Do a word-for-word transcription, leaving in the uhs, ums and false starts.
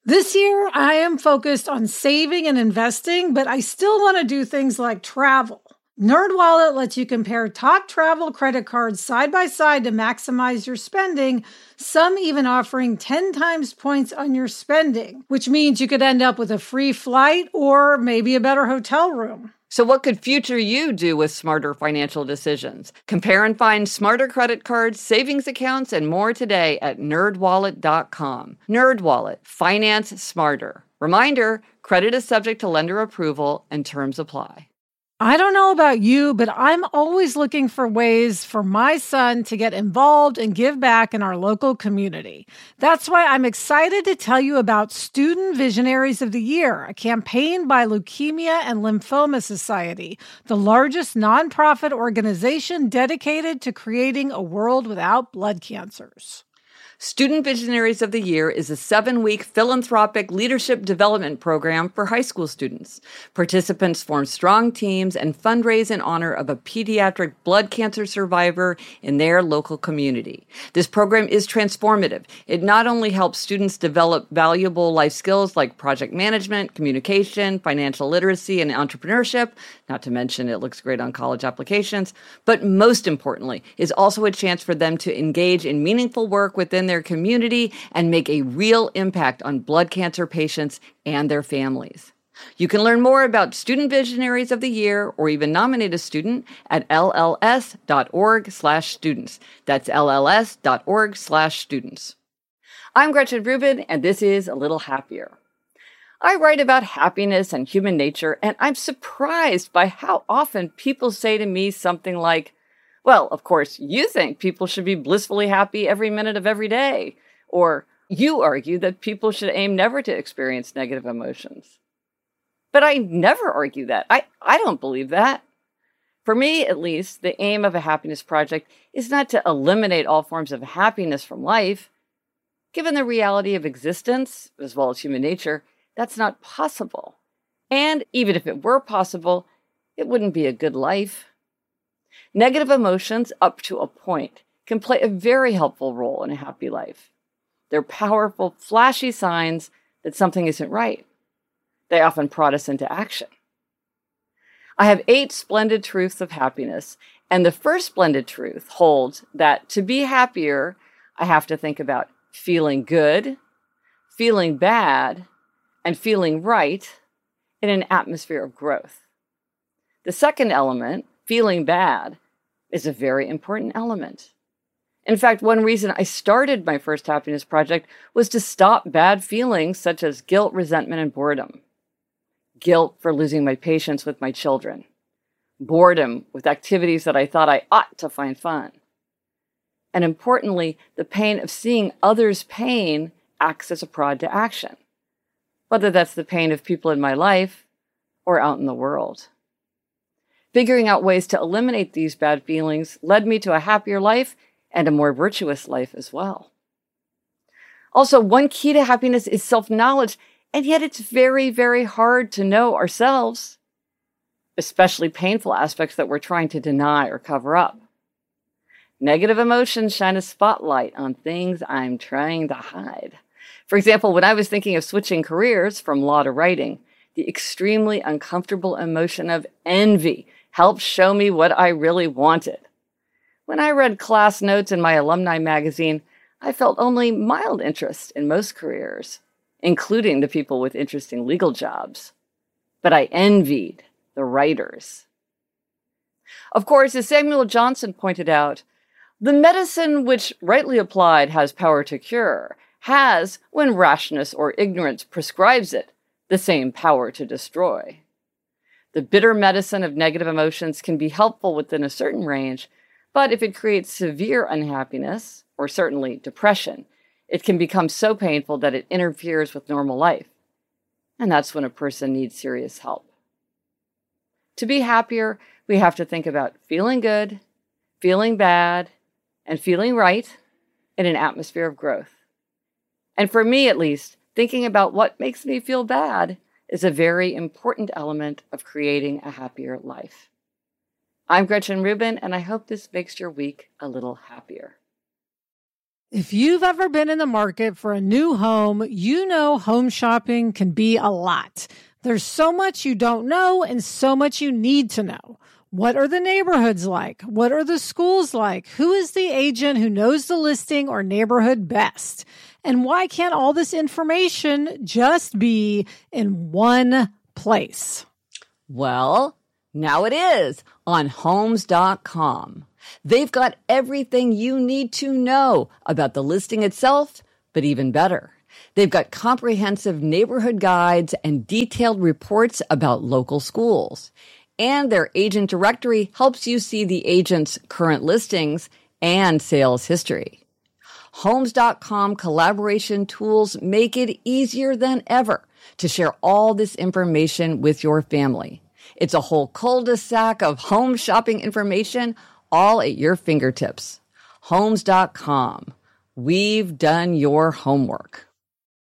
This year, I am focused on saving and investing, but I still want to do things like travel. NerdWallet lets you compare top travel credit cards side by side to maximize your spending, some even offering ten times points on your spending, which means you could end up with a free flight or maybe a better hotel room. So what could future you do with smarter financial decisions? Compare and find smarter credit cards, savings accounts, and more today at nerd wallet dot com. NerdWallet, finance smarter. Reminder, credit is subject to lender approval and terms apply. I don't know about you, but I'm always looking for ways for my son to get involved and give back in our local community. That's why I'm excited to tell you about Student Visionaries of the Year, a campaign by Leukemia and Lymphoma Society, the largest nonprofit organization dedicated to creating a world without blood cancers. Student Visionaries of the Year is a seven-week philanthropic leadership development program for high school students. Participants form strong teams and fundraise in honor of a pediatric blood cancer survivor in their local community. This program is transformative. It not only helps students develop valuable life skills like project management, communication, financial literacy, and entrepreneurship, not to mention it looks great on college applications, but most importantly, is also a chance for them to engage in meaningful work within their community and make a real impact on blood cancer patients and their families. You can learn more about Student Visionaries of the Year or even nominate a student at L L S dot org slash students. That's L L S dot org slash students. I'm Gretchen Rubin, and this is A Little Happier. I write about happiness and human nature, and I'm surprised by how often people say to me something like, well, of course, you think people should be blissfully happy every minute of every day. Or you argue that people should aim never to experience negative emotions. But I never argue that. I, I don't believe that. For me, at least, the aim of a happiness project is not to eliminate all forms of happiness from life. Given the reality of existence, as well as human nature, that's not possible. And even if it were possible, it wouldn't be a good life. Negative emotions, up to a point, can play a very helpful role in a happy life. They're powerful, flashy signs that something isn't right. They often prod us into action. I have eight splendid truths of happiness, and the first splendid truth holds that to be happier, I have to think about feeling good, feeling bad, and feeling right in an atmosphere of growth. The second element, feeling bad, is a very important element. In fact, one reason I started my first happiness project was to stop bad feelings such as guilt, resentment, and boredom. Guilt for losing my patience with my children. Boredom with activities that I thought I ought to find fun. And importantly, the pain of seeing others' pain acts as a prod to action, whether that's the pain of people in my life or out in the world. Figuring out ways to eliminate these bad feelings led me to a happier life and a more virtuous life as well. Also, one key to happiness is self-knowledge, and yet it's very, very hard to know ourselves, especially painful aspects that we're trying to deny or cover up. Negative emotions shine a spotlight on things I'm trying to hide. For example, when I was thinking of switching careers from law to writing, the extremely uncomfortable emotion of envy helped show me what I really wanted. When I read class notes in my alumni magazine, I felt only mild interest in most careers, including the people with interesting legal jobs. But I envied the writers. Of course, as Samuel Johnson pointed out, the medicine which, rightly applied, has power to cure, has, when rashness or ignorance prescribes it, the same power to destroy. The bitter medicine of negative emotions can be helpful within a certain range, but if it creates severe unhappiness, or certainly depression, it can become so painful that it interferes with normal life. And that's when a person needs serious help. To be happier, we have to think about feeling good, feeling bad, and feeling right in an atmosphere of growth. And for me, at least, thinking about what makes me feel bad is a very important element of creating a happier life. I'm Gretchen Rubin, and I hope this makes your week a little happier. If you've ever been in the market for a new home, you know home shopping can be a lot. There's so much you don't know and so much you need to know. What are the neighborhoods like? What are the schools like? Who is the agent who knows the listing or neighborhood best? And why can't all this information just be in one place? Well, now it is on homes dot com. They've got everything you need to know about the listing itself, but even better, they've got comprehensive neighborhood guides and detailed reports about local schools. And their agent directory helps you see the agent's current listings and sales history. homes dot com collaboration tools make it easier than ever to share all this information with your family. It's a whole cul-de-sac of home shopping information all at your fingertips. homes dot com. We've done your homework.